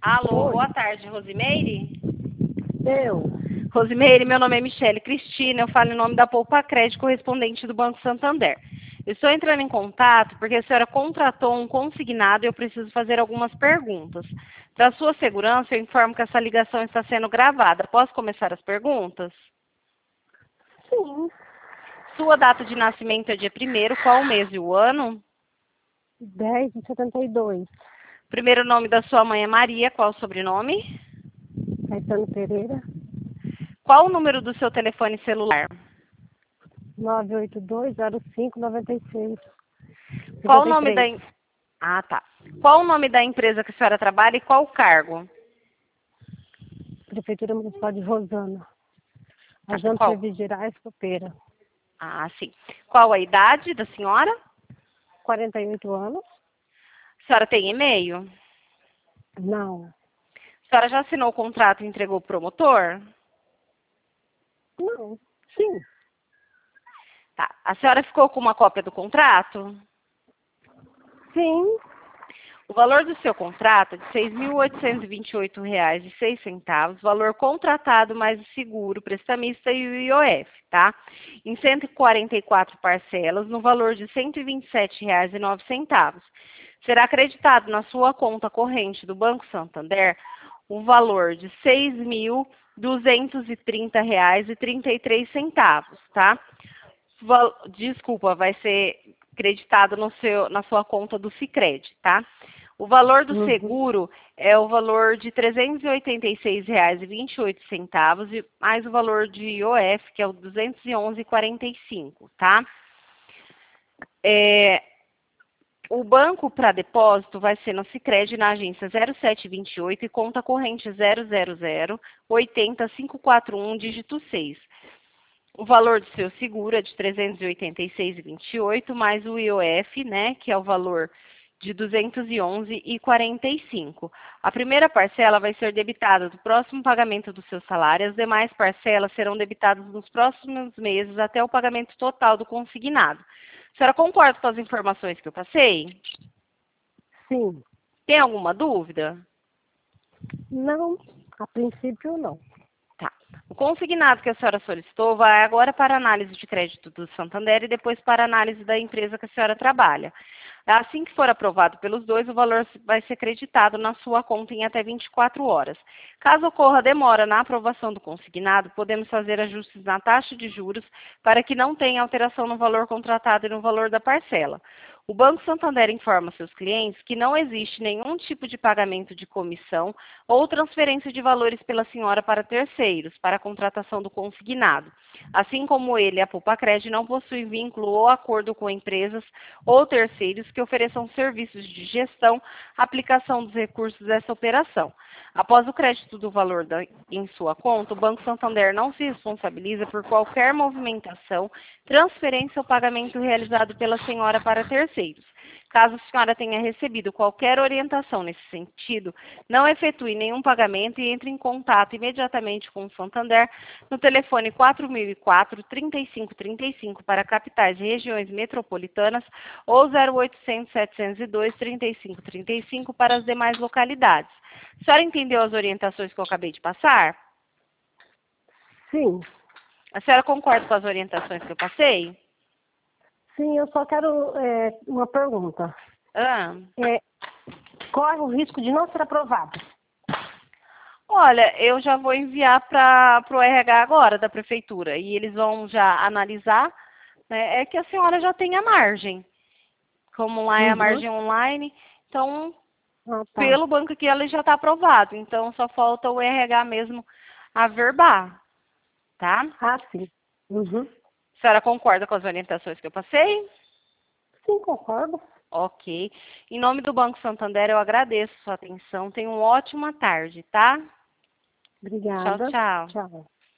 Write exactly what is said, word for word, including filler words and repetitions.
Alô, Oi, boa tarde, Rosimeire. eu. Rosimeire, meu nome é Michele Cristina, eu falo em nome da Poupa Crédito, correspondente do Banco Santander. Eu estou entrando em contato porque a senhora contratou um consignado e eu preciso fazer algumas perguntas. Para sua segurança, eu informo que essa ligação está sendo gravada. Posso começar as perguntas? Sim, Sua data de nascimento é dia primeiro, qual o mês e o ano? dez de setenta e dois. Primeiro nome da sua mãe é Maria, qual o sobrenome? Caetano Pereira, Qual o número do seu telefone celular? nove oito dois zero cinco nove seis Qual o cinquenta e nome da... três. em- Ah, tá. Qual o nome da empresa que a senhora trabalha e qual o cargo? Prefeitura Municipal de Rosana. Tá. Agente de Qual? Serviços Gerais, Copeira. Ah, sim. Qual a idade da senhora? quarenta e oito anos? A senhora tem e-mail? Não. A senhora já assinou o contrato e entregou o promotor? Não. Sim. Tá. A senhora ficou com uma cópia do contrato? Sim. O valor do seu contrato é de seis mil oitocentos e vinte e oito reais e seis centavos, valor contratado mais o seguro, prestamista e o I O F, tá? Em cento e quarenta e quatro parcelas, no valor de cento e vinte e sete reais e nove centavos. Será acreditado na sua conta corrente do Banco Santander o valor de seis mil duzentos e trinta reais e trinta e três centavos, tá? Val- Desculpa, vai ser creditado no seu, na sua conta do Sicredi, tá? O valor do Uhum. seguro é o valor de trezentos e oitenta e seis reais e vinte e oito centavos e mais o valor de I O F, que é o duzentos e onze reais e quarenta e cinco, tá? É, o banco para depósito vai ser no Sicredi na agência zero sete vinte e oito e conta corrente zero zero zero oito zero cinco quatro um, dígito seis. O valor do seu seguro é de trezentos e oitenta e seis reais e vinte e oito, mais o I O F, né, que é o valor de duzentos e onze reais e quarenta e cinco. A primeira parcela vai ser debitada do próximo pagamento do seu salário, as demais parcelas serão debitadas nos próximos meses até o pagamento total do consignado. A senhora concorda com as informações que eu passei? Sim. Tem alguma dúvida? Não. A princípio, não. Tá. O consignado que a senhora solicitou vai agora para análise de crédito do Santander e depois para análise da empresa que a senhora trabalha. Assim que for aprovado pelos dois, o valor vai ser creditado na sua conta em até vinte e quatro horas. Caso ocorra demora na aprovação do consignado, podemos fazer ajustes na taxa de juros para que não tenha alteração no valor contratado e no valor da parcela. O Banco Santander informa seus clientes que não existe nenhum tipo de pagamento de comissão ou transferência de valores pela senhora para terceiros, para a contratação do consignado. Assim como ele, a Poupa Crédito não possui vínculo ou acordo com empresas ou terceiros que ofereçam serviços de gestão, aplicação dos recursos dessa operação. Após o crédito do valor da, em sua conta, o Banco Santander não se responsabiliza por qualquer movimentação, transferência ou pagamento realizado pela senhora para terceiros. Caso a senhora tenha recebido qualquer orientação nesse sentido, não efetue nenhum pagamento e entre em contato imediatamente com o Santander no telefone quatro mil e quatro, trinta e cinco trinta e cinco para capitais e regiões metropolitanas ou zero oitocentos, setecentos e dois, trinta e cinco trinta e cinco para as demais localidades. A senhora entendeu as orientações que eu acabei de passar? Sim. A senhora concorda com as orientações que eu passei? Sim, eu só quero é, uma pergunta. Ah. É, corre o risco de não ser aprovado? Olha, eu já vou enviar para o R H agora, da prefeitura, e eles vão já analisar, né, é que a senhora já tem a margem, como lá é a Uhum. margem online, então, Ah, tá. pelo banco aqui ela já está aprovado, então só falta o R H mesmo averbar, tá? Ah, sim. Uhum. A senhora concorda com as orientações que eu passei? Sim, concordo. Ok. Em nome do Banco Santander, eu agradeço a sua atenção. Tenha uma ótima tarde, tá? Tchau, Obrigada. tchau. Tchau.